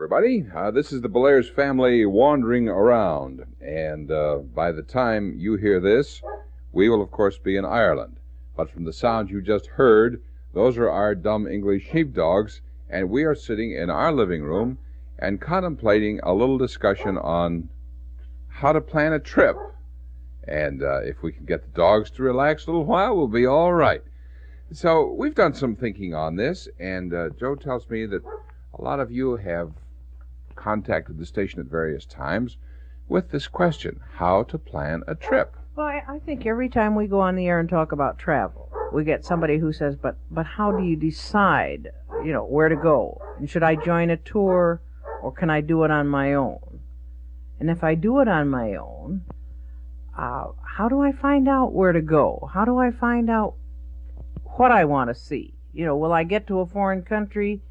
everybody. This is the Belair's family wandering around, and by the time you hear this, we will, of course, be in Ireland. But from the sound you just heard, those are our dumb English sheepdogs, and we are sitting in our living room and contemplating a little discussion on how to plan a trip. And if we can get the dogs to relax a little while, we'll be all right. So we've done some thinking on this, and Joe tells me that a lot of you have contacted the station at various times with this question, how to plan a trip. Well, I think every time we go on the air and talk about travel, we get somebody who says, but how do you decide, where to go? And should I join a tour, or can I do it on my own? And if I do it on my own, how do I find out where to go? How do I find out what I want to see? Will I get to a foreign country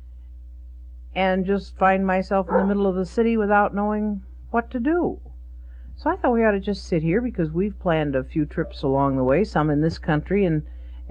and just find myself in the middle of the city without knowing what to do? So I thought we ought to just sit here, because we've planned a few trips along the way, some in this country and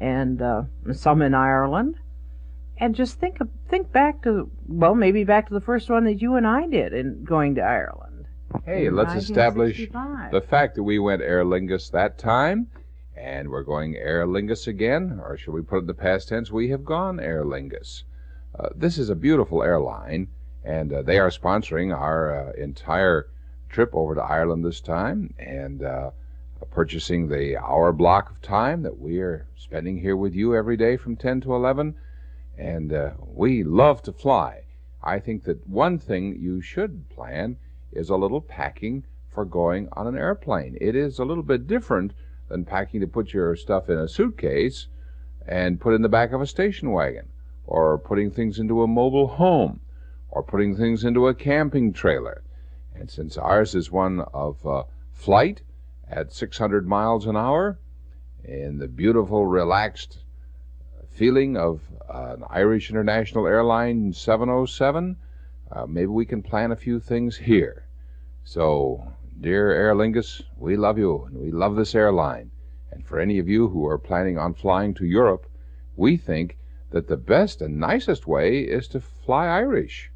some in Ireland, and just think back to, maybe back to the first one that you and I did in going to Ireland. Hey, let's establish the fact that we went Aer Lingus that time, and we're going Aer Lingus again, or should we put it in the past tense? We have gone Aer Lingus. This is a beautiful airline, and they are sponsoring our entire trip over to Ireland this time, and purchasing the hour block of time that we are spending here with you every day from 10 to 11, and we love to fly. I think that one thing you should plan is a little packing for going on an airplane. It is a little bit different than packing to put your stuff in a suitcase and put in the back of a station wagon, or putting things into a mobile home, or putting things into a camping trailer. And since ours is one of flight at 600 miles an hour, in the beautiful, relaxed feeling of an Irish International Airline 707, maybe we can plan a few things here. So, dear Aer Lingus, we love you, and we love this airline. And for any of you who are planning on flying to Europe, we think that the best and nicest way is to fly Irish.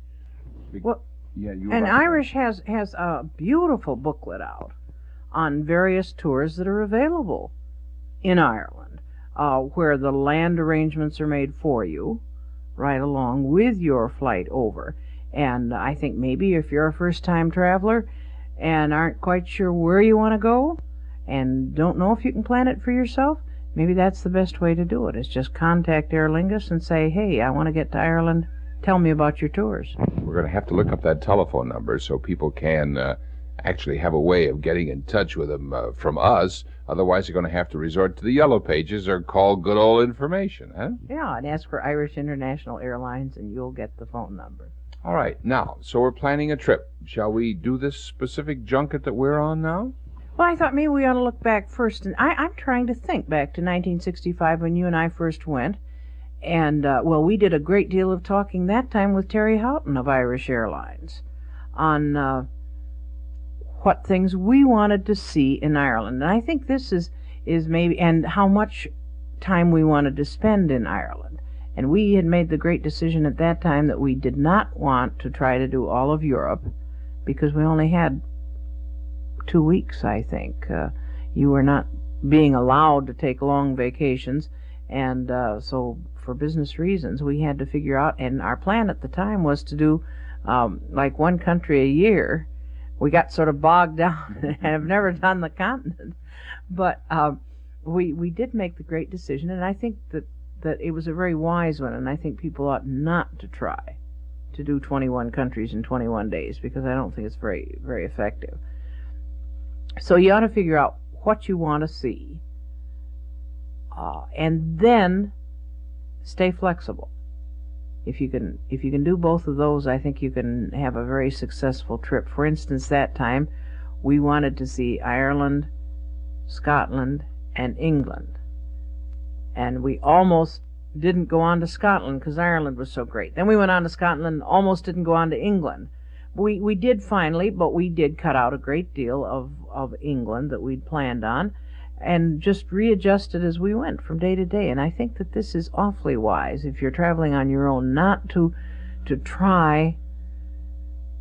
And Irish has a beautiful booklet out on various tours that are available in Ireland, where the land arrangements are made for you, right along with your flight over. And I think maybe if you're a first-time traveler and aren't quite sure where you want to go and don't know if you can plan it for yourself, maybe that's the best way to do it, is just contact Aer Lingus and say, hey, I want to get to Ireland. Tell me about your tours. We're going to have to look up that telephone number so people can actually have a way of getting in touch with them from us. Otherwise, they're going to have to resort to the yellow pages or call good old information, huh? Yeah, and ask for Irish International Airlines, and you'll get the phone number. All right. Now, so we're planning a trip. Shall we do this specific junket that we're on now? Well, I thought maybe we ought to look back first. And I'm trying to think back to 1965 when you and I first went. And, we did a great deal of talking that time with Terry Houghton of Irish Airlines on what things we wanted to see in Ireland. And I think this is maybe, and how much time we wanted to spend in Ireland. And we had made the great decision at that time that we did not want to try to do all of Europe, because we only had 2 weeks, I think. You were not being allowed to take long vacations, and so for business reasons we had to figure out, and our plan at the time was to do like one country a year. We got sort of bogged down and have never done the continent, but we did make the great decision, and I think that it was a very wise one, and I think people ought not to try to do 21 countries in 21 days, because I don't think it's very, very effective. So you ought to figure out what you want to see, and then stay flexible. If you can do both of those, I think you can have a very successful trip. For instance, that time we wanted to see Ireland, Scotland, and England, and we almost didn't go on to Scotland because Ireland was so great. Then we went on to Scotland and almost didn't go on to England. We did finally, but we did cut out a great deal of England that we'd planned on, and just readjusted as we went from day to day. And I think that this is awfully wise if you're traveling on your own, not to try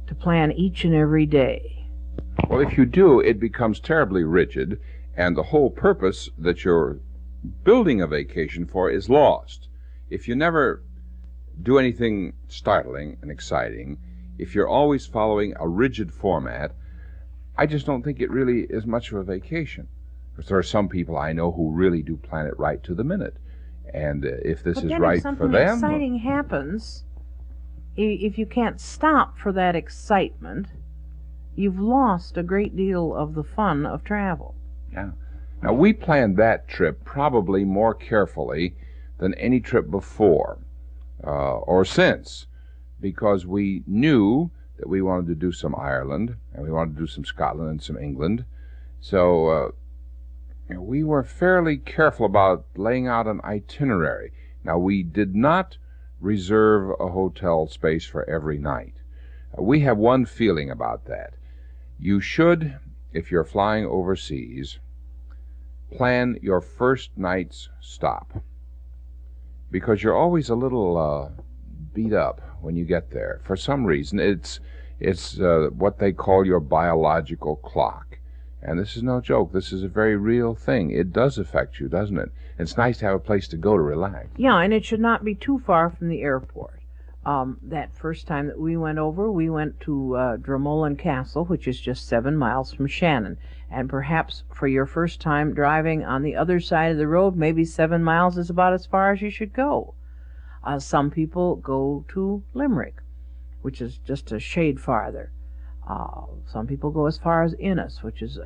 to plan each and every day. Well, if you do, it becomes terribly rigid, and the whole purpose that you're building a vacation for is lost. If you never do anything startling and exciting, if you're always following a rigid format, I just don't think it really is much of a vacation. Because there are some people I know who really do plan it right to the minute. And if this is right for them... But then if something exciting happens, if you can't stop for that excitement, you've lost a great deal of the fun of travel. Yeah. Now, we planned that trip probably more carefully than any trip before or since, because we knew that we wanted to do some Ireland, and we wanted to do some Scotland and some England. So we were fairly careful about laying out an itinerary. Now, we did not reserve a hotel space for every night. We have one feeling about that. You should, if you're flying overseas, plan your first night's stop, because you're always a little beat up when you get there. For some reason, it's what they call your biological clock. And this is no joke. This is a very real thing. It does affect you, doesn't it? It's nice to have a place to go to relax. Yeah, and it should not be too far from the airport. That first time that we went over, we went to Dromoland Castle, which is just 7 miles from Shannon. And perhaps for your first time driving on the other side of the road, maybe 7 miles is about as far as you should go. Some people go to Limerick, which is just a shade farther. Some people go as far as Innis, which is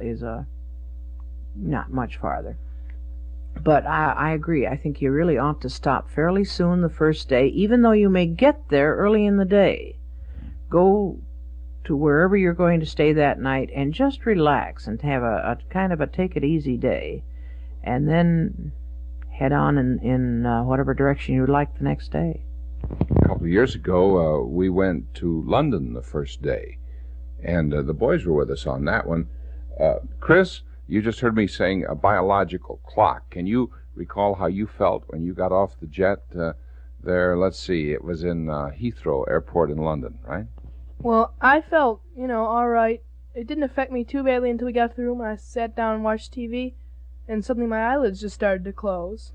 not much farther. But I agree. I think you really ought to stop fairly soon the first day, even though you may get there early in the day. Go to wherever you're going to stay that night and just relax and have a kind of a take-it-easy day, and then head on in whatever direction you would like the next day. A couple of years ago, we went to London the first day, and the boys were with us on that one. Chris, you just heard me saying a biological clock. Can you recall how you felt when you got off the jet there? Let's see, it was in Heathrow Airport in London, right? Well, I felt, all right. It didn't affect me too badly until we got to the room and I sat down and watched TV, and suddenly my eyelids just started to close.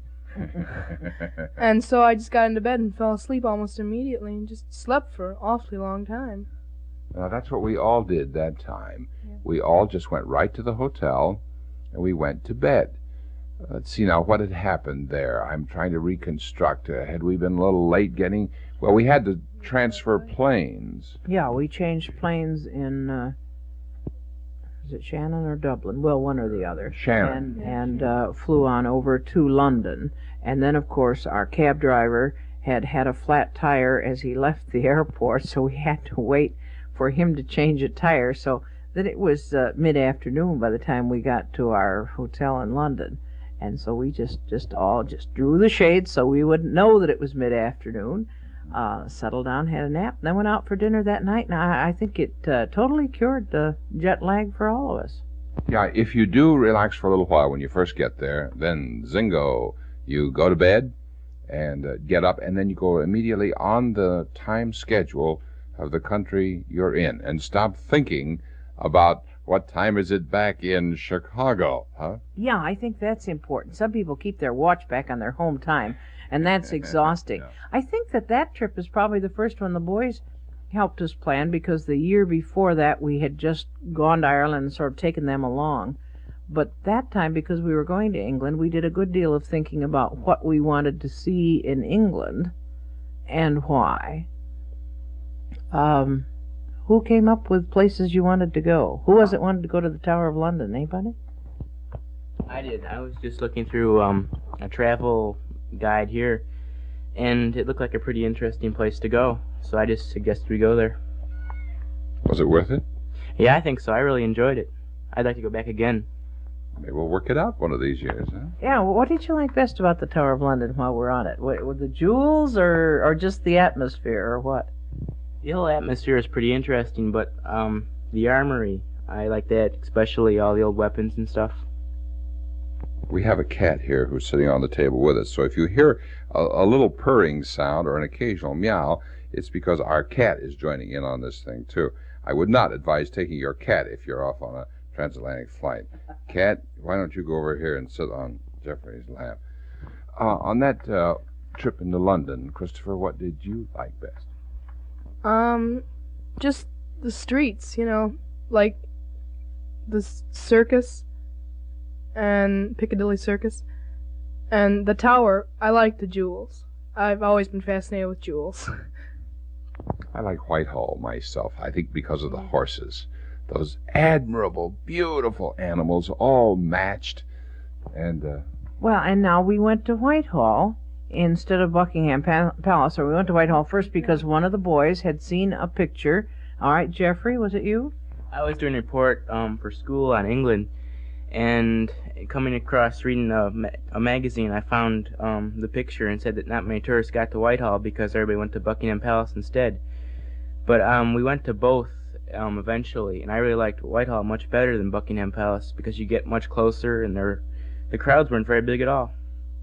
And so I just got into bed and fell asleep almost immediately and just slept for an awfully long time. Now, that's what we all did that time. Yeah. We all just went right to the hotel and we went to bed. Let's see now what had happened there. I'm trying to reconstruct. Had we been a little late getting... Well, we had to transfer planes. Yeah, we changed planes in... is it Shannon or Dublin? Well, one or the other. Shannon. And flew on over to London. And then, of course, our cab driver had a flat tire as he left the airport, so we had to wait for him to change a tire. So that it was mid-afternoon by the time we got to our hotel in London. And so we just all drew the shades so we wouldn't know that it was mid-afternoon. Settled down, had a nap, and then went out for dinner that night, and I think it totally cured the jet lag for all of us. Yeah, if you do relax for a little while when you first get there, then zingo, you go to bed and get up, and then you go immediately on the time schedule of the country you're in, and stop thinking about what time is it back in Chicago, huh? Yeah, I think that's important. Some people keep their watch back on their home time, and that's exhausting. Yeah. I think that trip is probably the first one the boys helped us plan, because the year before that we had just gone to Ireland and sort of taken them along. But that time, because we were going to England, we did a good deal of thinking about what we wanted to see in England and why. Who came up with places you wanted to go? Who was it wanted to go to the Tower of London? Anybody? I did. I was just looking through a travel guide here, and it looked like a pretty interesting place to go, so I just suggested we go there. Was it worth it? Yeah, I think so. I really enjoyed it. I'd like to go back again. Maybe we'll work it out one of these years, huh? Yeah, well, what did you like best about the Tower of London while we're on it? Were the jewels or just the atmosphere, or what? The whole atmosphere is pretty interesting, but the armory, I like that, especially all the old weapons and stuff. We have a cat here who's sitting on the table with us. So if you hear a little purring sound or an occasional meow, it's because our cat is joining in on this thing, too. I would not advise taking your cat if you're off on a transatlantic flight. Cat, why don't you go over here and sit on Jeffrey's lap? On that trip into London, Christopher, what did you like best? Just the streets, like the circus and Piccadilly Circus and the tower. I like the jewels. I've always been fascinated with jewels. I like Whitehall myself, I think because of the horses. Those admirable, beautiful animals, all matched. And, Well, and now we went to Whitehall instead of Buckingham Palace, or we went to Whitehall first because one of the boys had seen a picture. All right, Jeffrey, was it you? I was doing a report for school on England, and coming across reading a magazine, I found the picture and said that not many tourists got to Whitehall because everybody went to Buckingham Palace instead. But we went to both eventually, and I really liked Whitehall much better than Buckingham Palace because you get much closer, and the crowds weren't very big at all.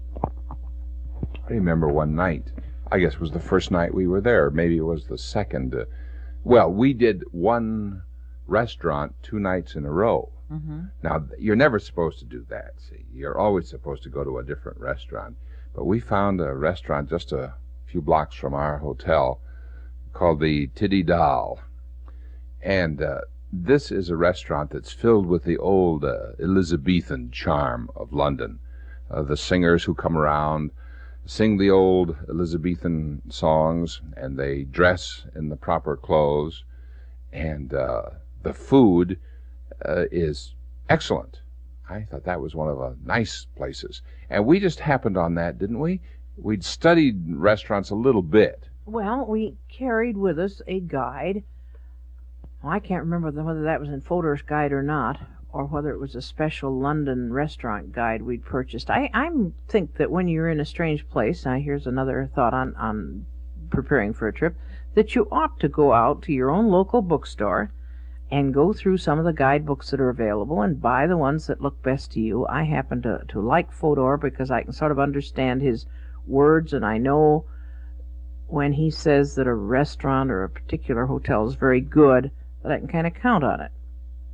I remember one night, I guess it was the first night we were there, maybe it was the second. Well, we did one restaurant 2 nights in a row. Mm-hmm. Now, you're never supposed to do that, see. You're always supposed to go to a different restaurant. But we found a restaurant just a few blocks from our hotel called the Tiddy Dal. And this is a restaurant that's filled with the old Elizabethan charm of London. The singers who come around sing the old Elizabethan songs, and they dress in the proper clothes, and the food is excellent. I thought that was one of the nice places. And we just happened on that, didn't we? We'd studied restaurants a little bit. Well, we carried with us a guide. Well, I can't remember whether that was in Fodor's Guide or not, or whether it was a special London restaurant guide we'd purchased. I think that when you're in a strange place, now here's another thought on preparing for a trip, that you ought to go out to your own local bookstore and go through some of the guidebooks that are available and buy the ones that look best to you. I happen to like Fodor because I can sort of understand his words, and I know when he says that a restaurant or a particular hotel is very good, that I can kind of count on it.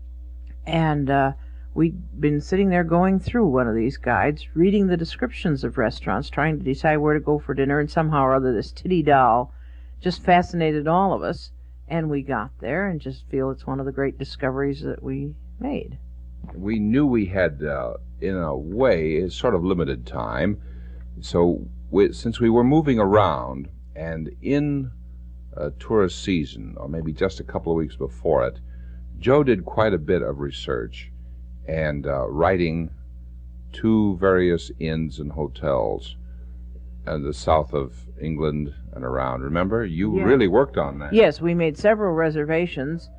And we'd been sitting there going through one of these guides, reading the descriptions of restaurants, trying to decide where to go for dinner, and somehow or other this Tiddy Dal just fascinated all of us, and we got there and just feel it's one of the great discoveries that we made. We knew we had, in a way, a sort of limited time, so since we were moving around, and in tourist season, or maybe just a couple of weeks before it, Joe did quite a bit of research and writing to various inns and hotels in the south of England and around. Remember? You really worked on that. Yes, we made several reservations,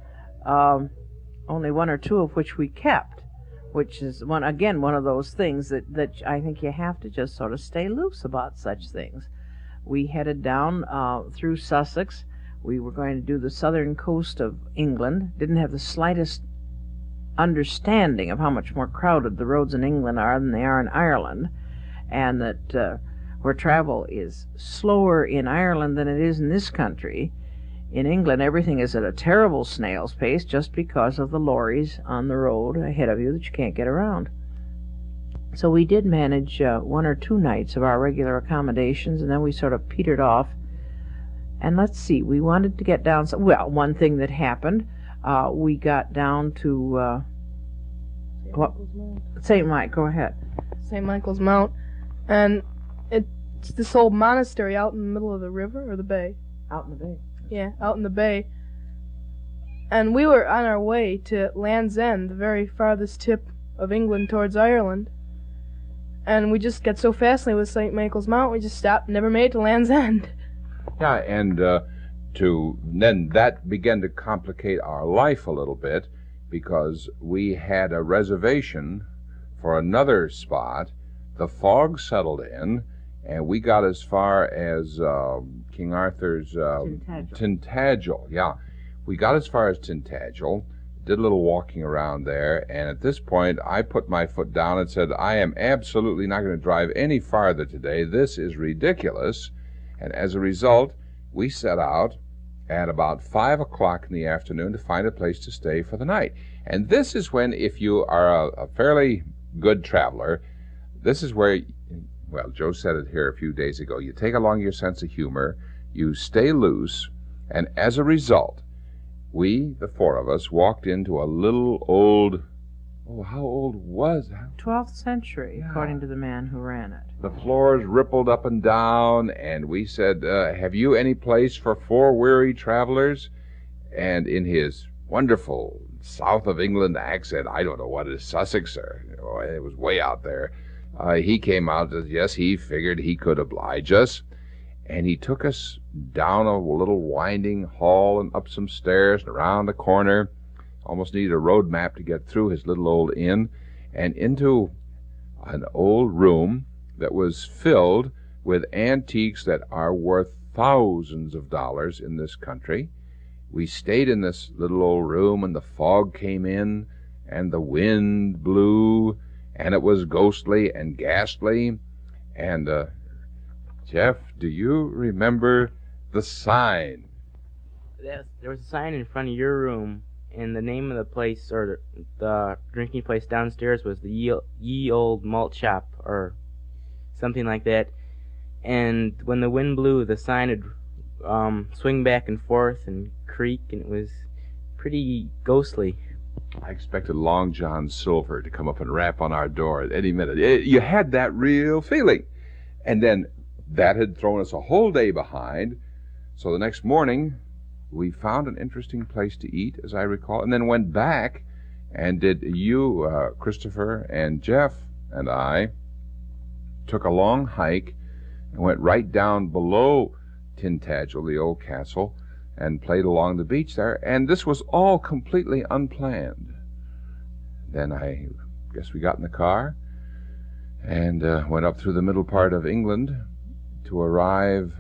only 1 or 2 of which we kept, which is, one of those things that I think you have to just sort of stay loose about such things. We headed down through Sussex. We were going to do the southern coast of England. Didn't have the slightest understanding of how much more crowded the roads in England are than they are in Ireland, and that where travel is slower in Ireland than it is in this country. In England, everything is at a terrible snail's pace just because of the lorries on the road ahead of you that you can't get around. So we did manage 1 or 2 nights of our regular accommodations, and then we sort of petered off. And let's see, we wanted to get down. Well, one thing that happened, we got down to St. Mike. Go ahead. St. Michael's Mount, and it's this old monastery out in the middle of the river or the bay. Out in the bay. Yeah, out in the bay. And we were on our way to Land's End, the very farthest tip of England towards Ireland. And we just got so fascinated with St. Michael's Mount, we just stopped and never made it to Land's End. Yeah, and then that began to complicate our life a little bit because we had a reservation for another spot. The fog settled in, and we got as far as King Arthur's Tintagel. Yeah, we got as far as Tintagel, did a little walking around there, and at this point I put my foot down and said, I am absolutely not going to drive any farther today. This is ridiculous. And as a result, we set out at about 5 o'clock in the afternoon to find a place to stay for the night. And this is when, if you are a fairly good traveler, this is where, well, Joe said it here a few days ago, you take along your sense of humor, you stay loose, and as a result, we, the four of us, walked into a little old, how old was that? 12th century, according to the man who ran it. The floors rippled up and down, and we said, have you any place for 4 weary travelers? And in his wonderful south of England accent, I don't know what it is, Sussex, or it was way out there, he came out and said, yes, he figured he could oblige us. And he took us down a little winding hall and up some stairs and around the corner. Almost needed a road map to get through his little old inn, and into an old room that was filled with antiques that are worth thousands of dollars in this country. We stayed in this little old room, and the fog came in, and the wind blew, and it was ghostly and ghastly. And, Jeff, do you remember the sign? There was a sign in front of your room, and the name of the place, or the drinking place downstairs, was the Ye Old Malt Shop, or something like that. And when the wind blew, the sign would swing back and forth and creak, and it was pretty ghostly. I expected Long John Silver to come up and rap on our door at any minute. You had that real feeling. And then that had thrown us a whole day behind. So the next morning, we found an interesting place to eat, as I recall, and then went back and you, Christopher, and Jeff and I took a long hike and went right down below Tintagel, the old castle, and played along the beach there. And this was all completely unplanned. Then I guess we got in the car and went up through the middle part of England to arrive...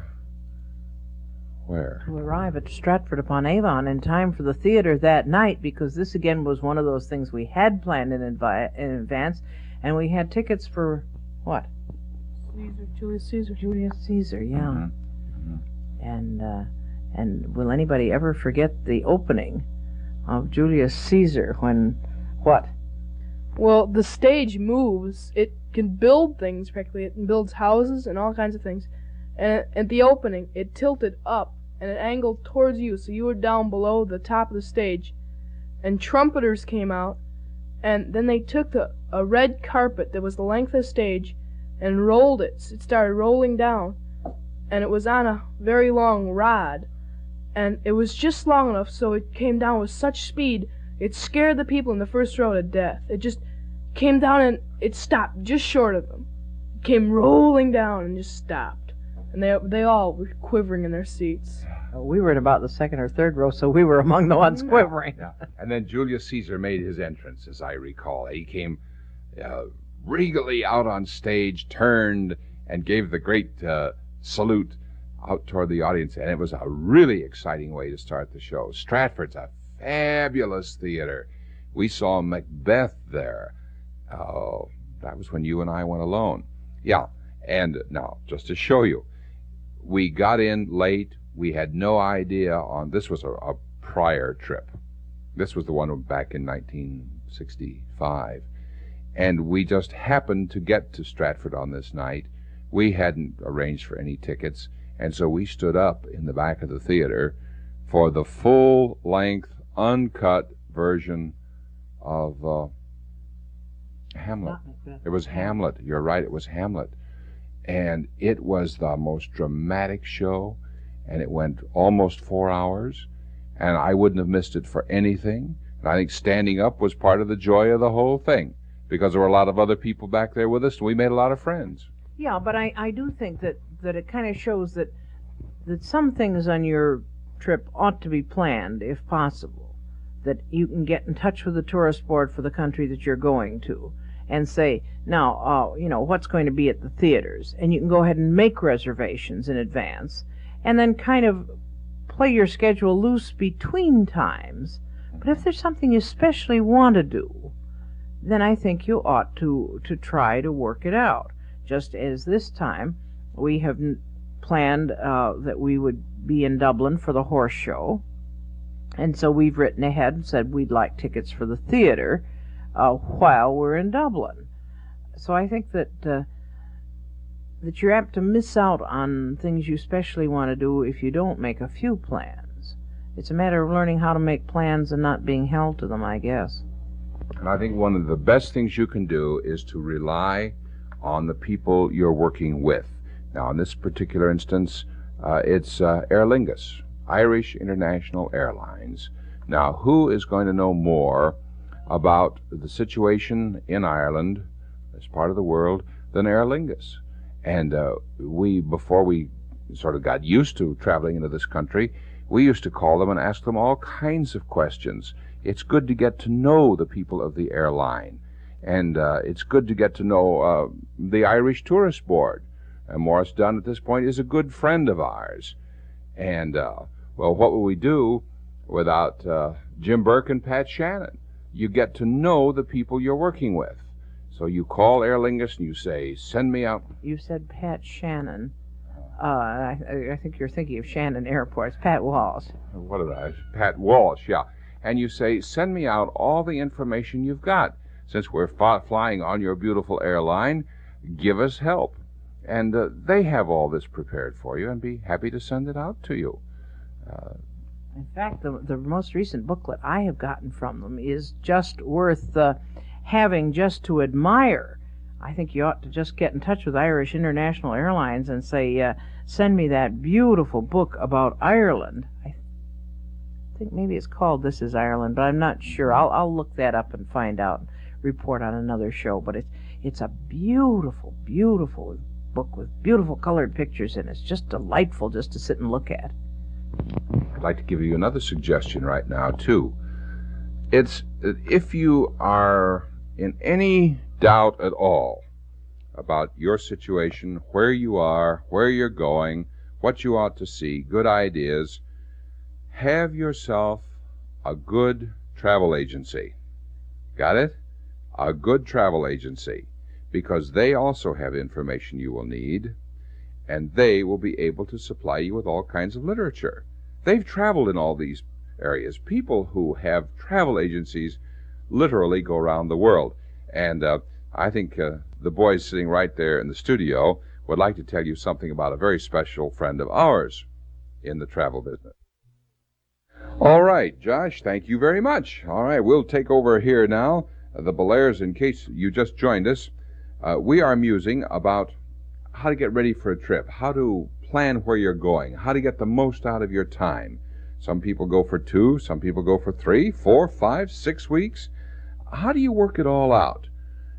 Where? To arrive at Stratford-upon-Avon in time for the theater that night, because this again was one of those things we had planned in advance, and we had tickets for what? Julius Caesar. Julius Caesar, yeah. Mm-hmm. And will anybody ever forget the opening of Julius Caesar when what? Well, the stage moves. It can build things practically. It builds houses and all kinds of things. And at the opening, it tilted up and it angled towards you, so you were down below the top of the stage. And trumpeters came out, and then they took a red carpet that was the length of the stage and rolled it. It started rolling down, and it was on a very long rod. And it was just long enough so it came down with such speed, it scared the people in the first row to death. It just came down and it stopped just short of them. It came rolling down and just stopped. And they all were quivering in their seats. We were at about the second or third row, so we were among the ones quivering. Yeah. And then Julius Caesar made his entrance, as I recall. He came regally out on stage, turned, and gave the great salute out toward the audience. And it was a really exciting way to start the show. Stratford's a fabulous theater. We saw Macbeth there. That was when you and I went alone. Yeah. And now, just to show you, we got in late. We had no idea on... This was a prior trip. This was the one back in 1965. And we just happened to get to Stratford on this night. We hadn't arranged for any tickets, and so we stood up in the back of the theater for the full-length, uncut version of Hamlet. It was Hamlet. You're right, it was Hamlet. And it was the most dramatic show, and it went almost 4 hours, and I wouldn't have missed it for anything. And I think standing up was part of the joy of the whole thing, because there were a lot of other people back there with us, and we made a lot of friends. Yeah, but I do think that it kind of shows that some things on your trip ought to be planned, if possible, that you can get in touch with the tourist board for the country that you're going to, and say, now, what's going to be at the theaters, and you can go ahead and make reservations in advance, and then kind of play your schedule loose between times, But if there's something you especially want to do, then I think you ought to try to work it out. Just as this time we have planned that we would be in Dublin for the horse show, and so we've written ahead and said we'd like tickets for the theater while we're in Dublin. So I think that you're apt to miss out on things you especially want to do if you don't make a few plans. It's a matter of learning how to make plans and not being held to them, I guess. And I think one of the best things you can do is to rely on the people you're working with. Now, in this particular instance, it's Aer Lingus, Irish International Airlines. Now, who is going to know more about the situation in Ireland, as part of the world, than Aer Lingus? And before we sort of got used to traveling into this country, we used to call them and ask them all kinds of questions. It's good to get to know the people of the airline. And it's good to get to know the Irish Tourist Board. Morris Dunn at this point is a good friend of ours. And, well, what would we do without Jim Burke and Pat Shannon? You get to know the people you're working with. So you call Aer Lingus and you say, send me out. You said Pat Shannon. I think you're thinking of Shannon Airport. It's Pat Walsh. What did I? Pat Walsh, yeah. And you say, send me out all the information you've got. Since we're flying on your beautiful airline, give us help. And they have all this prepared for you and be happy to send it out to you. In fact, the most recent booklet I have gotten from them is just worth having just to admire. I think you ought to just get in touch with Irish International Airlines and say, send me that beautiful book about Ireland. I think maybe it's called This is Ireland, but I'm not sure. I'll look that up and find out, report on another show. But it's a beautiful, beautiful book with beautiful colored pictures in it. It's just delightful just to sit and look at. I'd like to give you another suggestion right now, too. It's if you are in any doubt at all about your situation, where you are, where you're going, what you ought to see, good ideas, have yourself a good travel agency. Got it? A good travel agency, because they also have information you will need, and they will be able to supply you with all kinds of literature. They've traveled in all these areas. People who have travel agencies literally go around the world. And I think the boys sitting right there in the studio would like to tell you something about a very special friend of ours in the travel business. All right, Josh, thank you very much. All right, we'll take over here now. The Bellairs, in case you just joined us, we are musing about how to get ready for a trip, how to plan where you're going, how to get the most out of your time. Some people go for 2, some people go for 3, 4, 5, 6 weeks. How do you work it all out?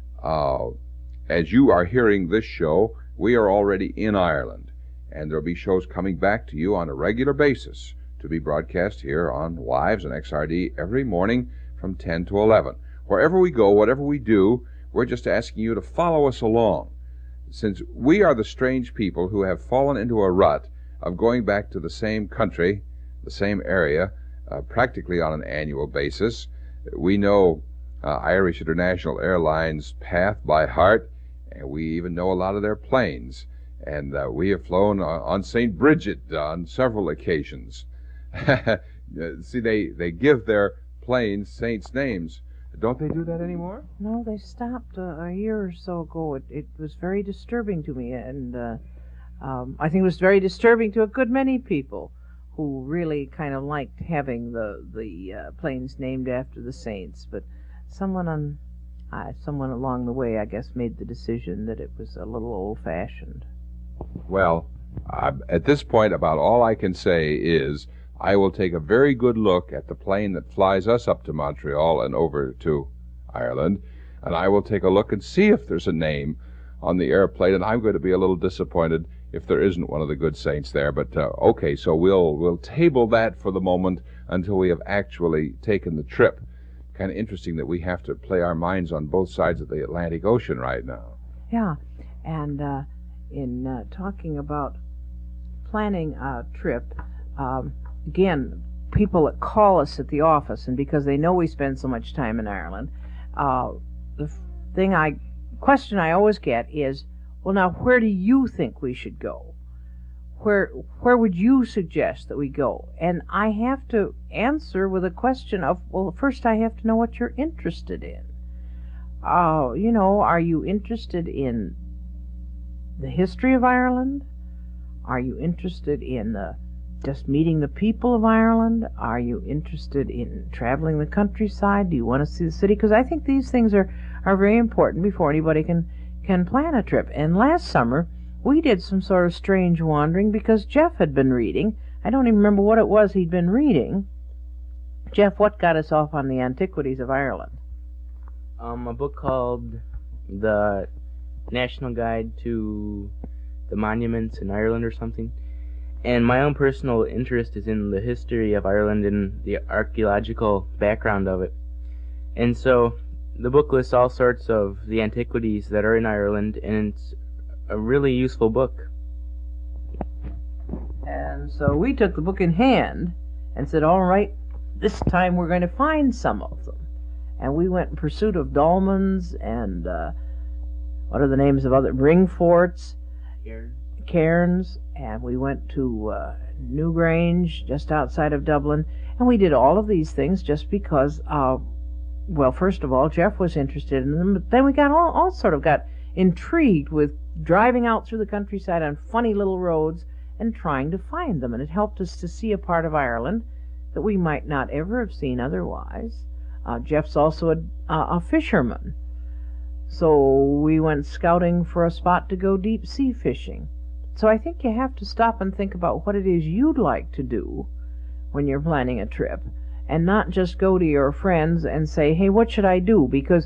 As you are hearing this show, we are already in Ireland, and there'll be shows coming back to you on a regular basis to be broadcast here on Wives and XRD every morning from 10 to 11. Wherever we go, whatever we do, we're just asking you to follow us along. Since we are the strange people who have fallen into a rut of going back to the same country, the same area, practically on an annual basis, we know Irish International Airlines path by heart, and we even know a lot of their planes. And we have flown on St. Bridget on several occasions. See, they give their planes saints' names. Don't they do that anymore? No, they stopped a year or so ago. It was very disturbing to me, and I think it was very disturbing to a good many people who really kind of liked having the planes named after the saints. But someone along the way, I guess, made the decision that it was a little old-fashioned. Well, at this point, about all I can say is I will take a very good look at the plane that flies us up to Montreal and over to Ireland, and I will take a look and see if there's a name on the airplane, and I'm going to be a little disappointed if there isn't one of the good saints there. But okay, so we'll table that for the moment until we have actually taken the trip. Kind of interesting that we have to play our minds on both sides of the Atlantic Ocean right now. Yeah, and in talking about planning a trip, again, people that call us at the office, and because they know we spend so much time in Ireland, the question I always get is, well, now where do you think we should go? Where would you suggest that we go? And I have to answer with a question of, well, first I have to know what you're interested in. Are you interested in the history of Ireland? Are you interested in just meeting the people of Ireland? Are you interested in traveling the countryside? Do you want to see the city? Because I think these things are very important before anybody can plan a trip. And last summer, we did some sort of strange wandering because Jeff had been reading. I don't even remember what it was he'd been reading. Jeff, what got us off on the antiquities of Ireland? A book called The National Guide to the Monuments in Ireland or something. And my own personal interest is in the history of Ireland and the archaeological background of it. And so the book lists all sorts of the antiquities that are in Ireland, and it's a really useful book. And so we took the book in hand and said, all right, this time we're going to find some of them. And we went in pursuit of dolmens and what are the names of other ring forts, cairns, and we went to Newgrange, just outside of Dublin, and we did all of these things just because, well, first of all, Jeff was interested in them, but then we got all sort of got intrigued with driving out through the countryside on funny little roads and trying to find them, and it helped us to see a part of Ireland that we might not ever have seen otherwise. Jeff's also a fisherman, so we went scouting for a spot to go deep sea fishing. So I think you have to stop and think about what it is you'd like to do when you're planning a trip, and not just go to your friends and say, hey, what should I do? Because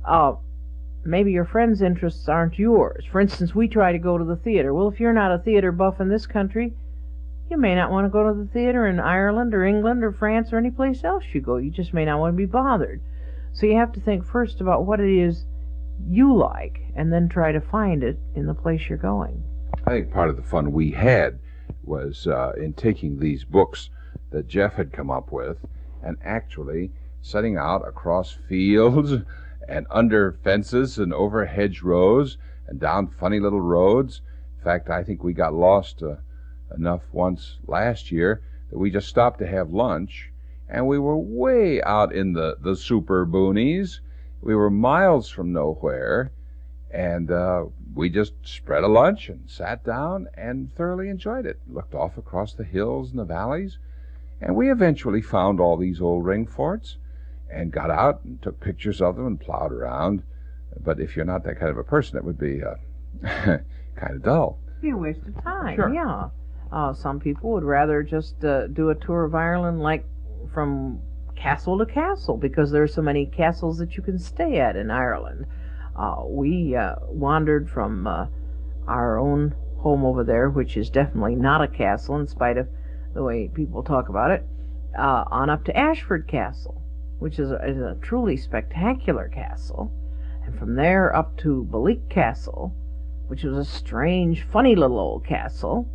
maybe your friends' interests aren't yours. For instance, we try to go to the theater. Well, if you're not a theater buff in this country, you may not want to go to the theater in Ireland or England or France or any place else you go. You just may not want to be bothered. So you have to think first about what it is you like, and then try to find it in the place you're going. I think part of the fun we had was in taking these books that Jeff had come up with and actually setting out across fields and under fences and over hedgerows and down funny little roads. In fact, I think we got lost enough once last year that we just stopped to have lunch, and we were way out in the super boonies. We were miles from nowhere, and we just spread a lunch and sat down and thoroughly enjoyed it. Looked off across the hills and the valleys, and we eventually found all these old ring forts and got out and took pictures of them and plowed around. But if you're not that kind of a person, it would be kind of dull. It'd be a waste of time. Sure. Yeah. Some people would rather just do a tour of Ireland, like from castle to castle, because there are so many castles that you can stay at in Ireland. We wandered from our own home over there, which is definitely not a castle in spite of the way people talk about it, on up to Ashford Castle, which is a truly spectacular castle, and from there up to Ballick Castle, which was a strange, funny little old castle.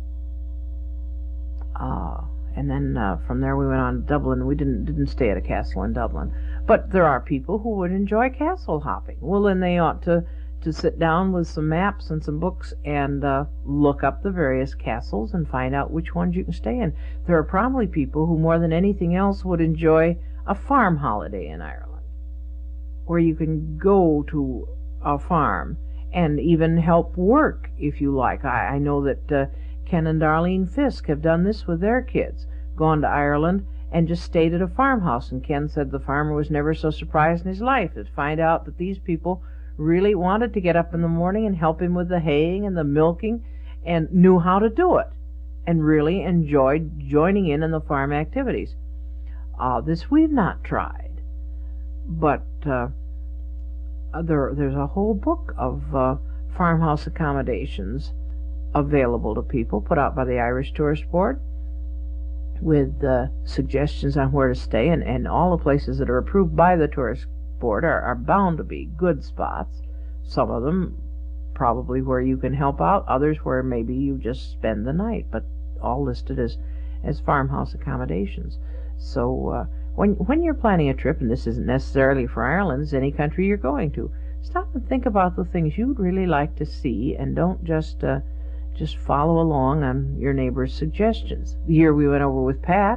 And then from there we went on to Dublin. We didn't stay at a castle in Dublin. But there are people who would enjoy castle hopping. Well, then they ought to sit down with some maps and some books and look up the various castles and find out which ones you can stay in. There are probably people who more than anything else would enjoy a farm holiday in Ireland, where you can go to a farm and even help work if you like. I know that Ken and Darlene Fisk have done this with their kids, gone to Ireland and just stayed at a farmhouse. And Ken said the farmer was never so surprised in his life to find out that these people really wanted to get up in the morning and help him with the haying and the milking and knew how to do it and really enjoyed joining in the farm activities. This we've not tried, but there's a whole book of farmhouse accommodations available to people, put out by the Irish Tourist Board, with suggestions on where to stay, and all the places that are approved by the Tourist Board are bound to be good spots. Some of them probably where you can help out, others where maybe you just spend the night, but all listed as farmhouse accommodations. So when you're planning a trip, and this isn't necessarily for Ireland, it's any country you're going to, stop and think about the things you'd really like to see, and don't just follow along on your neighbor's suggestions. The year we went over with Pat,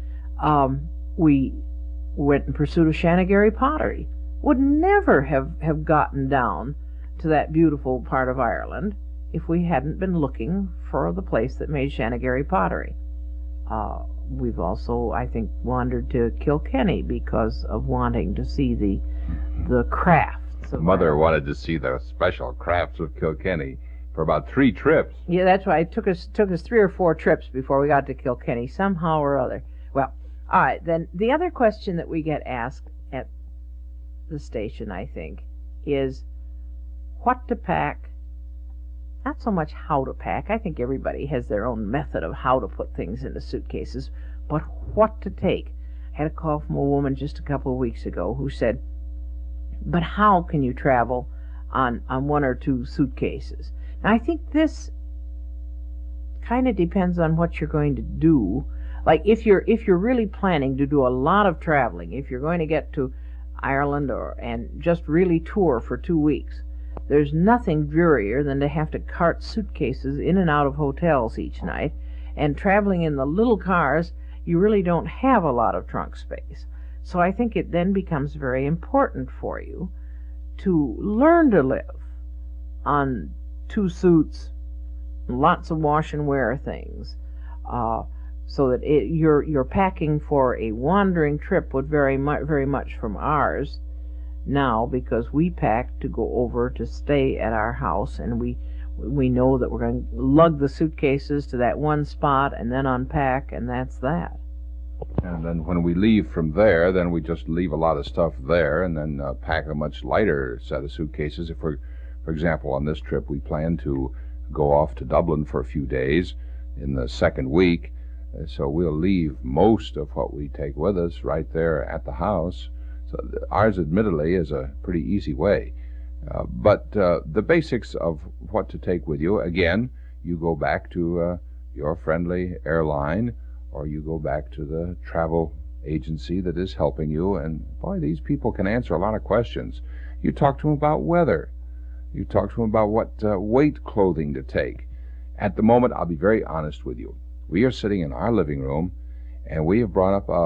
we went in pursuit of Shanagarry pottery. Would never have gotten down to that beautiful part of Ireland if we hadn't been looking for the place that made Shanagarry pottery. We've also, I think, wandered to Kilkenny because of wanting to see the crafts of Mother Ireland. wanted to see the special crafts of Kilkenny for about 3 trips. Yeah, that's why it took us 3 or 4 trips before we got to Kilkenny, somehow or other. Well, all right, then the other question that we get asked at the station, I think, is what to pack. Not so much how to pack. I think everybody has their own method of how to put things into suitcases, but what to take. I had a call from a woman just a couple of weeks ago who said, but how can you travel on 1 or 2 suitcases? Now, I think this kind of depends on what you're going to do. Like if you're really planning to do a lot of traveling, if you're going to get to Ireland and just really tour for 2 weeks, there's nothing drearier than to have to cart suitcases in and out of hotels each night, and traveling in the little cars, you really don't have a lot of trunk space. So I think it then becomes very important for you to learn to live on 2 suits, lots of wash and wear things, so that your packing for a wandering trip would vary very much from ours now, because we pack to go over to stay at our house, and we know that we're going to lug the suitcases to that one spot and then unpack, and that's that. And then when we leave from there, then we just leave a lot of stuff there, and then pack a much lighter set of suitcases. If we're, for example, on this trip, we plan to go off to Dublin for a few days in the 2nd week, so we'll leave most of what we take with us right there at the house. So ours, admittedly, is a pretty easy way. But the basics of what to take with you, again, you go back to your friendly airline, or you go back to the travel agency that is helping you, and boy, these people can answer a lot of questions. You talk to them about weather. You talk to them about what weight clothing to take. At the moment, I'll be very honest with you. We are sitting in our living room, and we have brought up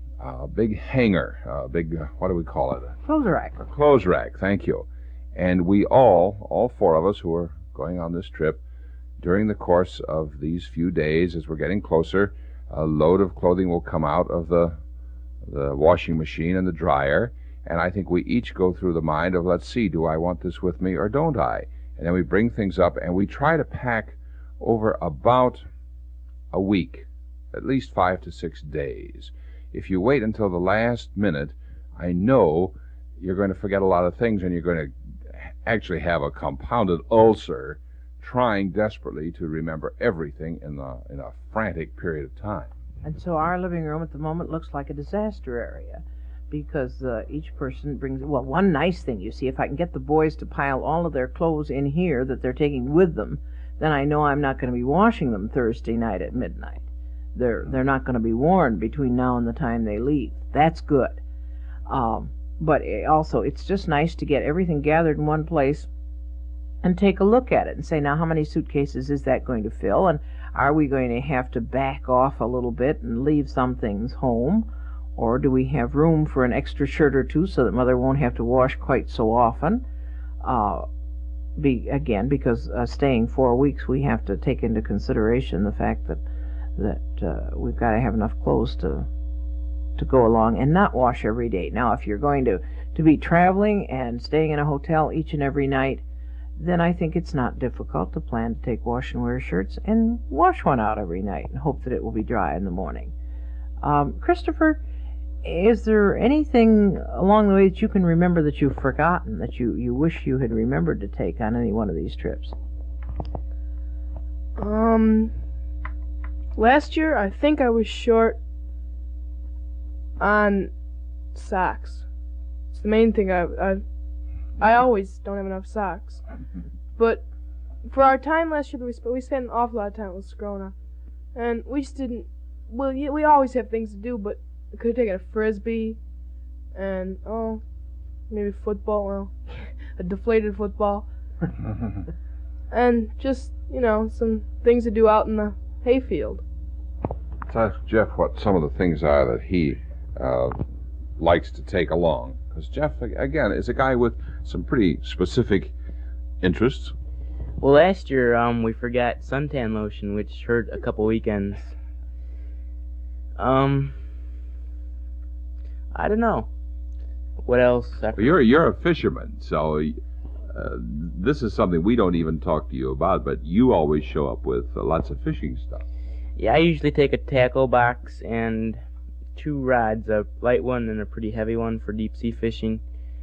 a big hanger, a big, what do we call it? Clothes rack. A clothes rack, thank you. And we all 4 of us who are going on this trip, during the course of these few days, as we're getting closer, a load of clothing will come out of the washing machine and the dryer, and I think we each go through the mind of, let's see, do I want this with me or don't I? And then we bring things up, and we try to pack over about a week, at least 5 to 6 days. If you wait until the last minute, I know you're going to forget a lot of things, and you're going to actually have a compounded ulcer trying desperately to remember everything in a frantic period of time. And so our living room at the moment looks like a disaster area, because each person brings, well, one nice thing, you see, if I can get the boys to pile all of their clothes in here that they're taking with them, then I know I'm not going to be washing them Thursday night at midnight. They're not going to be worn between now and the time they leave. That's good. But also, it's just nice to get everything gathered in one place and take a look at it and say, now, how many suitcases is that going to fill? And are we going to have to back off a little bit and leave some things home? Or do we have room for an extra shirt or 2 so that Mother won't have to wash quite so often? Because staying 4 weeks, we have to take into consideration the fact that we've got to have enough clothes to go along and not wash every day. Now, if you're going to be traveling and staying in a hotel each and every night, then I think it's not difficult to plan to take wash and wear shirts and wash one out every night and hope that it will be dry in the morning. Christopher, is there anything along the way that you can remember that you've forgotten, that you wish you had remembered to take on any one of these trips? Last year, I think I was short on socks. It's the main thing. I always don't have enough socks. But for our time last year, we spent an awful lot of time with Scrona, and we just didn't. Well, we always have things to do, but I could have taken a frisbee, and maybe football. Well, a deflated football, and just some things to do out in the hayfield. Let's ask Jeff what some of the things are that he likes to take along. Because Jeff, again, is a guy with some pretty specific interests. Well, last year we forgot suntan lotion, which hurt a couple weekends. I don't know. What else? Well, you're a fisherman, so this is something we don't even talk to you about, but you always show up with lots of fishing stuff. Yeah, I usually take a tackle box and 2 rods, a light one and a pretty heavy one for deep sea fishing.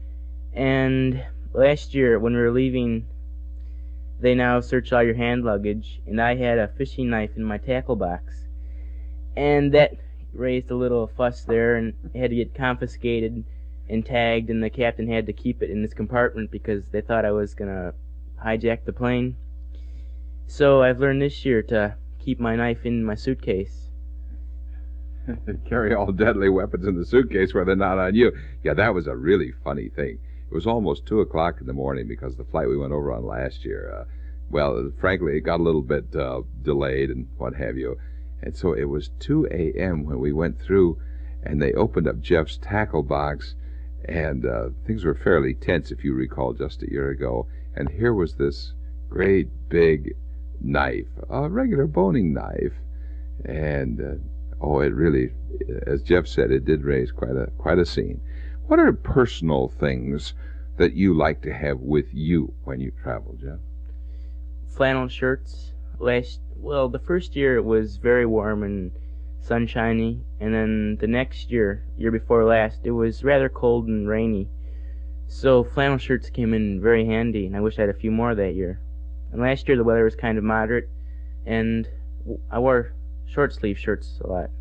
And last year, when we were leaving, they now search all your hand luggage, and I had a fishing knife in my tackle box. And that raised a little fuss there, and it had to get confiscated and tagged, and the captain had to keep it in his compartment because they thought I was going to hijack the plane. So I've learned this year to keep my knife in my suitcase. Carry all deadly weapons in the suitcase where they're not on you. Yeah, that was a really funny thing. It was almost 2 o'clock in the morning because the flight we went over on last year, well, frankly, it got a little bit delayed and what have you. And so it was 2 a.m. when we went through, and they opened up Jeff's tackle box, and things were fairly tense, if you recall, just a year ago. And here was this great big knife, a regular boning knife, and it really, as Jeff said, it did raise quite a scene. What are personal things that you like to have with you when you travel, Jeff? Flannel shirts. The first year it was very warm and sunshiny, and then the next year before last, it was rather cold and rainy. So flannel shirts came in very handy, and I wish I had a few more that year. And last year the weather was kind of moderate, and I wore short sleeve shirts a lot.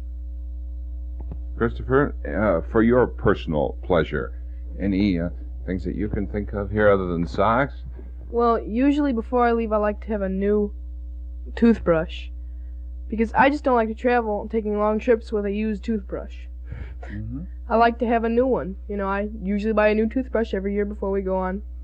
Christopher, for your personal pleasure, any things that you can think of here other than socks? Well, usually before I leave, I like to have a new toothbrush, because I just don't like to travel taking long trips with a used toothbrush. Mm-hmm. I like to have a new one. I usually buy a new toothbrush every year before we go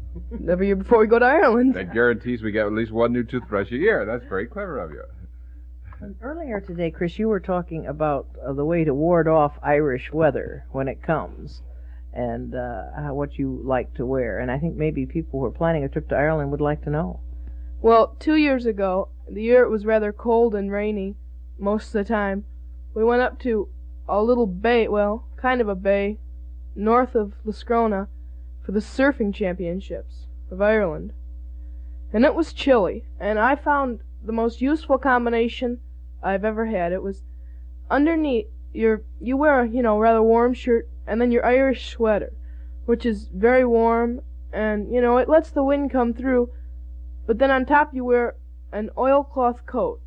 to Ireland. That guarantees we get at least one new toothbrush a year. That's very clever of you. Earlier today, Chris, you were talking about the way to ward off Irish weather when it comes, and what you like to wear. And I think maybe people who are planning a trip to Ireland would like to know. Well, 2 years ago, the year it was rather cold and rainy most of the time, we went up to a little bay, well, kind of a bay, north of Liscrona for the surfing championships of Ireland. And it was chilly, and I found the most useful combination I've ever had. It was underneath you wear a rather warm shirt, and then your Irish sweater, which is very warm, and it lets the wind come through. But then on top you wear an oilcloth coat,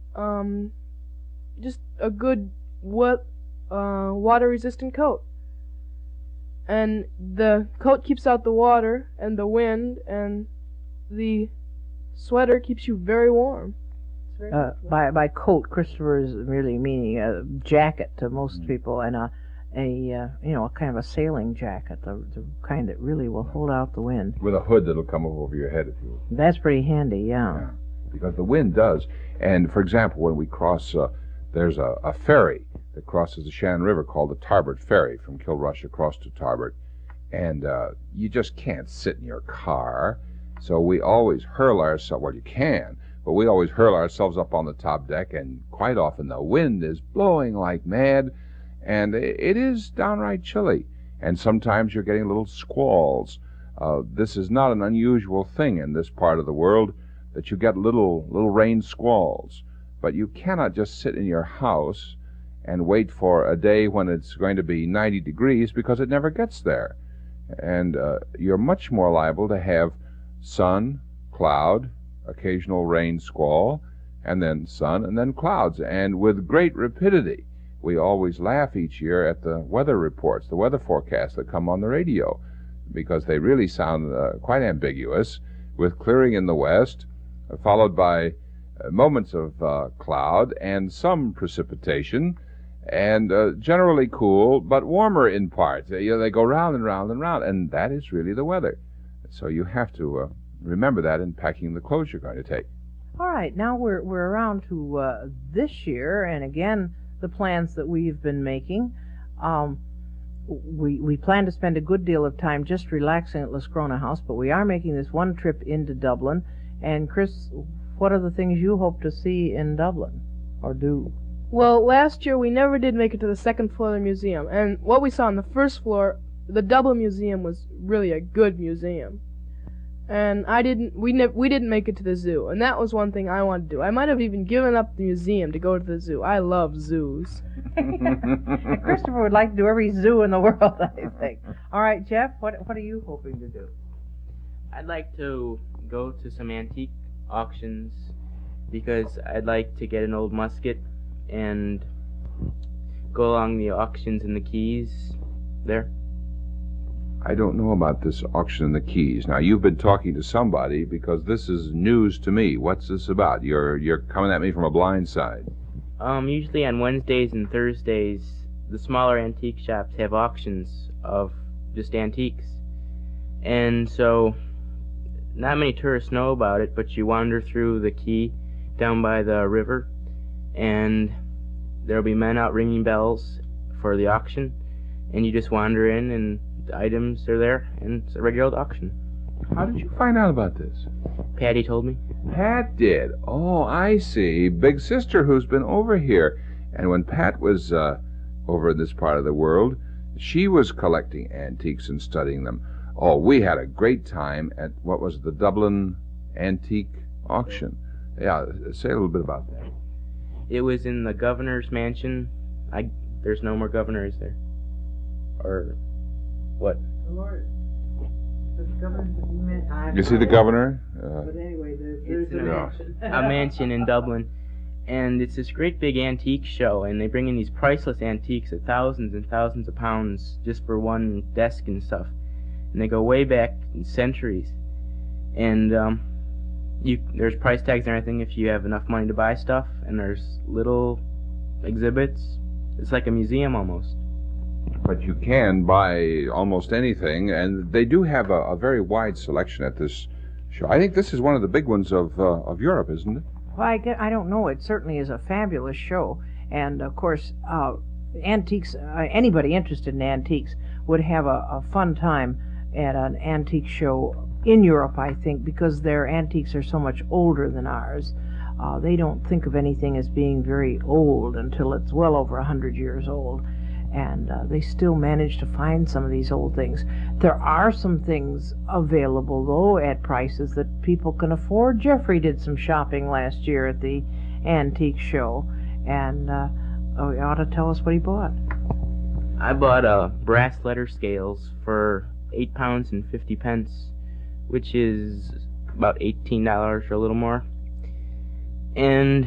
just a good water resistant coat, and the coat keeps out the water and the wind, and the sweater keeps you very warm. By coat, Christopher is really meaning a jacket to most people, and a kind of a sailing jacket, the kind that really will hold out the wind. With a hood that'll come over your head if you. That's pretty handy, yeah. Because the wind does. And for example, when we cross, there's a ferry that crosses the Shannon River called the Tarbert Ferry from Kilrush across to Tarbert, and you just can't sit in your car. So we always hurl ourselves. Well, you can. But we always hurl ourselves up on the top deck, and quite often the wind is blowing like mad, and it is downright chilly. And sometimes you're getting little squalls. This is not an unusual thing in this part of the world, that you get little rain squalls. But you cannot just sit in your house and wait for a day when it's going to be 90 degrees, because it never gets there. And you're much more liable to have sun, cloud, occasional rain squall, and then sun, and then clouds, and with great rapidity. We always laugh each year at the weather reports, the weather forecasts that come on the radio, because they really sound quite ambiguous, with clearing in the west, followed by moments of cloud and some precipitation, and generally cool, but warmer in parts. They go round and round and round, and that is really the weather. So you have to remember that in packing the clothes you're going to take. All right, now we're around to this year, and again, the plans that we've been making. We plan to spend a good deal of time just relaxing at Lescrona House, but we are making this one trip into Dublin. And Chris, what are the things you hope to see in Dublin, or do? Well, last year we never did make it to the second floor of the museum, and what we saw on the first floor, the Dublin Museum, was really a good museum. And we didn't make it to the zoo, and that was one thing I wanted to do. I might have even given up the museum to go to the zoo. I love zoos. Christopher would like to do every zoo in the world, I think. All right, Jeff, what are you hoping to do? I'd like to go to some antique auctions because I'd like to get an old musket and go along the auctions in the Keys there. I don't know about this auction in the Keys. Now, you've been talking to somebody because this is news to me. What's this about? You're coming at me from a blind side. Usually on Wednesdays and Thursdays, the smaller antique shops have auctions of just antiques. And so, not many tourists know about it, but you wander through the quay down by the river, and there'll be men out ringing bells for the auction, and you just wander in, and the items are there, and it's a regular old auction. How did you find out about this? Patty told me. Pat did. Oh, I see. Big sister who's been over here. And when Pat was over in this part of the world, she was collecting antiques and studying them. Oh, we had a great time at, what was it, the Dublin Antique Auction. Yeah, say a little bit about that. It was in the governor's mansion. There's no more governor, is there? Or what? You see the governor? But anyway, It's a mansion in Dublin, and it's this great big antique show, and they bring in these priceless antiques at thousands and thousands of pounds just for one desk and stuff, and they go way back in centuries, and there's price tags and everything if you have enough money to buy stuff, and there's little exhibits. It's like a museum almost. But you can buy almost anything, and they do have a very wide selection at this show. I think this is one of the big ones of Europe, isn't it? Well, I don't know. It certainly is a fabulous show, and of course, antiques. Anybody interested in antiques would have a fun time at an antique show in Europe, I think, because their antiques are so much older than ours. They don't think of anything as being very old until it's well over 100 years old. And they still manage to find some of these old things. There are some things available, though, at prices that people can afford. Jeffrey did some shopping last year at the antique show, and he ought to tell us what he bought. I bought brass letter scales for £8.50, which is about $18 or a little more. And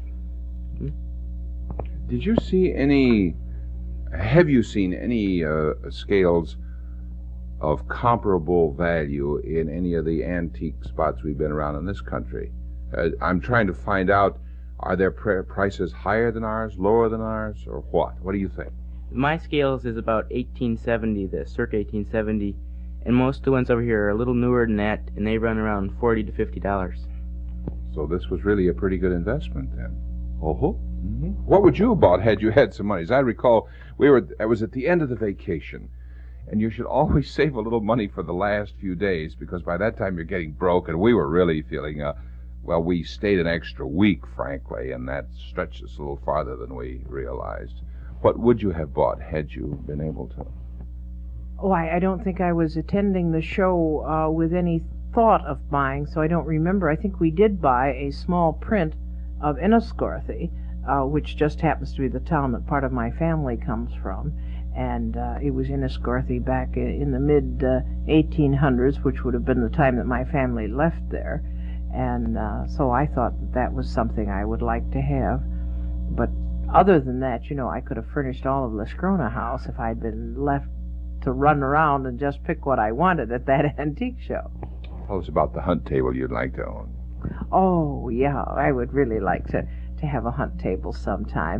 did you see any? Have you seen any scales of comparable value in any of the antique spots we've been around in this country? I'm trying to find out, are their prices higher than ours, lower than ours, or what? What do you think? My scales is about 1870, circa 1870, and most of the ones over here are a little newer than that, and they run around $40 to $50. So this was really a pretty good investment then. Oh. Mm-hmm. What would you have bought had you had some money? As I recall, I was at the end of the vacation, and you should always save a little money for the last few days, because by that time you're getting broke, and we were really feeling, we stayed an extra week, frankly, and that stretched us a little farther than we realized. What would you have bought had you been able to? Oh, I don't think I was attending the show with any thought of buying, so I don't remember. I think we did buy a small print of Enniscorthy, which just happens to be the town that part of my family comes from, and it was Enniscorthy back in the mid-1800s, which would have been the time that my family left there, and so I thought that was something I would like to have. But other than that, I could have furnished all of Lescrona House if I'd been left to run around and just pick what I wanted at that antique show. Tell us about the hunt table you'd like to own. Oh, yeah, I would really like to have a hunt table sometime.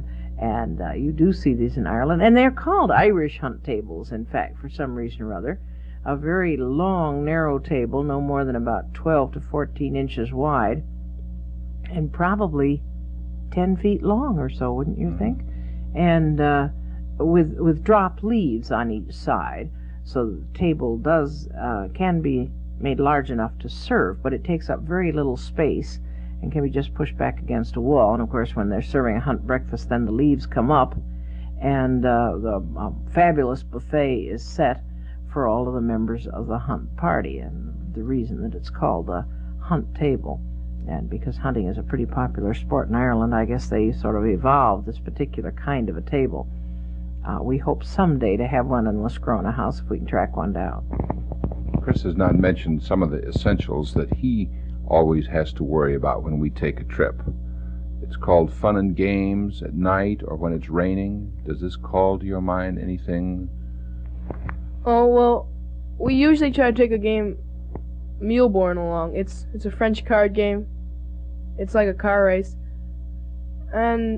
And you do see these in Ireland, and they're called Irish hunt tables, in fact, for some reason or other. A very long, narrow table, no more than about 12 to 14 inches wide, and probably 10 feet long or so, wouldn't you think? And with drop leaves on each side, so the table can be made large enough to serve, but it takes up very little space and can be just pushed back against a wall. And of course, when they're serving a hunt breakfast, then the leaves come up, and the fabulous buffet is set for all of the members of the hunt party, and the reason that it's called the hunt table. And because hunting is a pretty popular sport in Ireland, I guess they sort of evolved this particular kind of a table. We hope someday to have one in Liscrona House if we can track one down. Chris has not mentioned some of the essentials that he always has to worry about when we take a trip. It's called fun and games at night or when it's raining. Does this call to your mind anything? Oh, well, we usually try to take a game, Muleborn, along. It's a French card game. It's like a car race. And,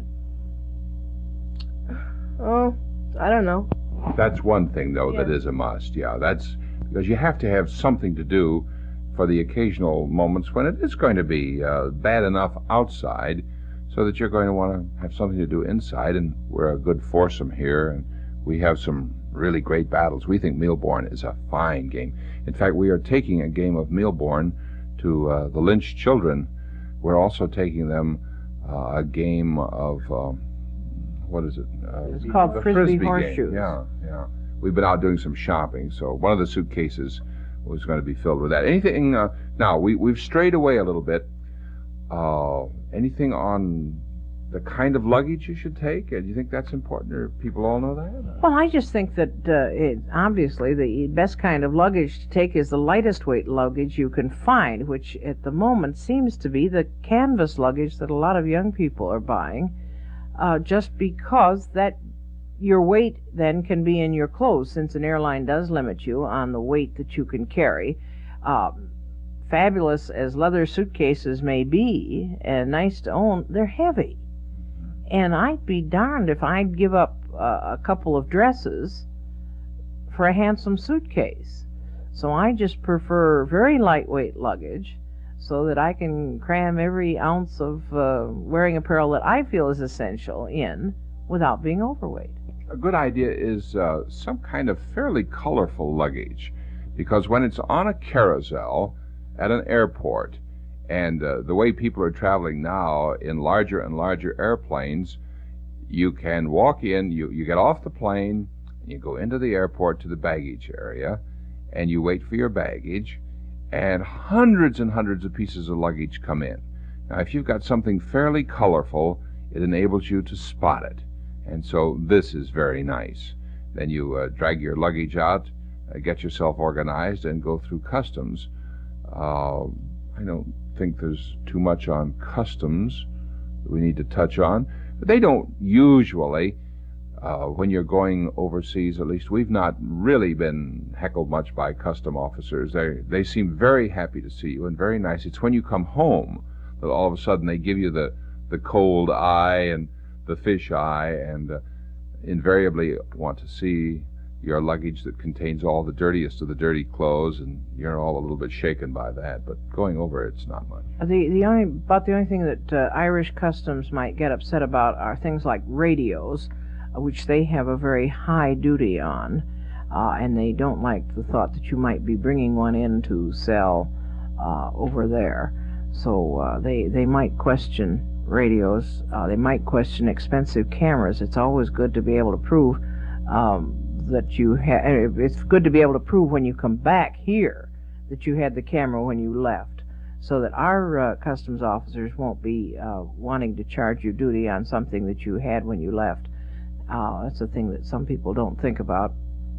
I don't know. That's one thing, though, that is a must. Yeah, that's because you have to have something to do for the occasional moments when it is going to be bad enough outside so that you're going to want to have something to do inside. And we're a good foursome here, and we have some really great battles. We think Muleborn is a fine game. In fact, we are taking a game of Muleborn to the Lynch children. We're also taking them a game of, what is it? It's called the Frisbee game. Horseshoes. Yeah. We've been out doing some shopping, so one of the suitcases was going to be filled with that. Anything, now, we've strayed away a little bit. Anything on the kind of luggage you should take? Do you think that's important, or people all know that? Well, I just think that obviously the best kind of luggage to take is the lightest weight luggage you can find, which at the moment seems to be the canvas luggage that a lot of young people are buying, just because that your weight then can be in your clothes, since an airline does limit you on the weight that you can carry. Fabulous as leather suitcases may be, and nice to own, they're heavy. And I'd be darned if I'd give up a couple of dresses for a handsome suitcase. So I just prefer very lightweight luggage so that I can cram every ounce of wearing apparel that I feel is essential in without being overweight. A good idea is some kind of fairly colorful luggage, because when it's on a carousel at an airport, and the way people are traveling now in larger and larger airplanes, you can walk in, you get off the plane, and you go into the airport to the baggage area, and you wait for your baggage, and hundreds and hundreds of pieces of luggage come in. Now, if you've got something fairly colorful, it enables you to spot it. And so this is very nice. Then you drag your luggage out, get yourself organized, and go through customs. I don't think there's too much on customs that we need to touch on. But they don't usually, when you're going overseas, at least we've not really been heckled much by custom officers. They seem very happy to see you and very nice. It's when you come home that all of a sudden they give you the cold eye and the fish eye, and invariably want to see your luggage that contains all the dirtiest of the dirty clothes, and you're all a little bit shaken by that. But going over it's not much. The only thing that Irish customs might get upset about are things like radios, which they have a very high duty on, and they don't like the thought that you might be bringing one in to sell over there. So they might question radios. They might question expensive cameras. It's always good to be able to prove that you had. It's good to be able to prove when you come back here that you had the camera when you left, so that our customs officers won't be wanting to charge you duty on something that you had when you left. That's a thing that some people don't think about.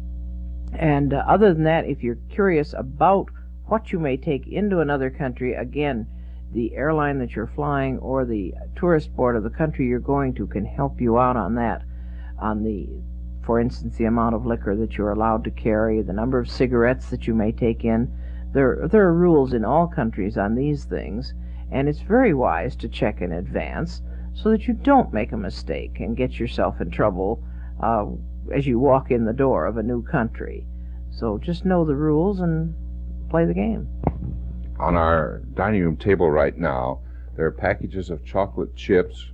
And other than that, if you're curious about what you may take into another country, again, the airline that you're flying or the tourist board of the country you're going to can help you out on that, on for instance, the amount of liquor that you're allowed to carry, the number of cigarettes that you may take in. There are rules in all countries on these things, and it's very wise to check in advance so that you don't make a mistake and get yourself in trouble as you walk in the door of a new country. So just know the rules and play the game. On our dining room table right now, there are packages of chocolate chips,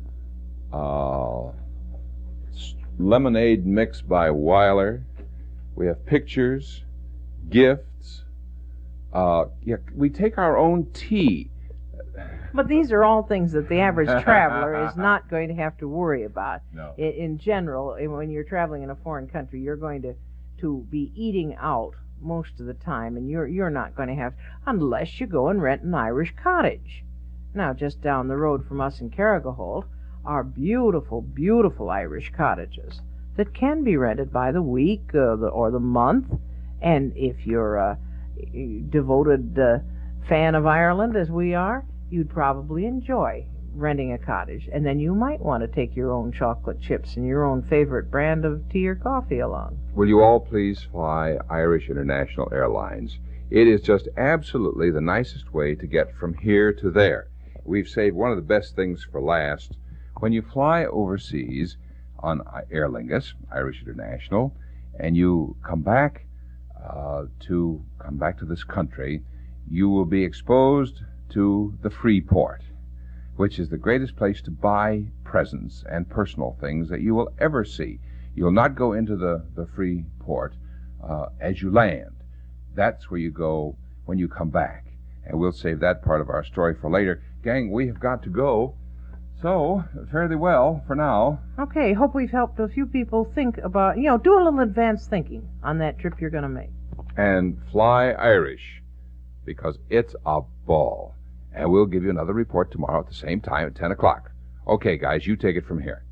lemonade mix by Weiler. We have pictures, gifts. We take our own tea. But these are all things that the average traveler is not going to have to worry about. No. In general, when you're traveling in a foreign country, you're going to be eating out most of the time, and you're not going to have, unless you go and rent an Irish cottage. Now, just down the road from us in Carrigaholt are beautiful, beautiful Irish cottages that can be rented by the week or the month. And if you're a devoted fan of Ireland, as we are, you'd probably enjoy renting a cottage. And then you might want to take your own chocolate chips and your own favorite brand of tea or coffee along. Will you all please fly Irish International Airlines? It is just absolutely the nicest way to get from here to there. We've saved one of the best things for last. When you fly overseas on Aer Lingus, Irish International, and you come back to this country, you will be exposed to the free port, which is the greatest place to buy presents and personal things that you will ever see. You'll not go into the free port as you land. That's where you go when you come back. And we'll save that part of our story for later. Gang, we have got to go. So, fairly well for now. Okay, hope we've helped a few people think about, do a little advanced thinking on that trip you're going to make. And fly Irish, because it's a ball. And we'll give you another report tomorrow at the same time at 10 o'clock. Okay, guys, you take it from here.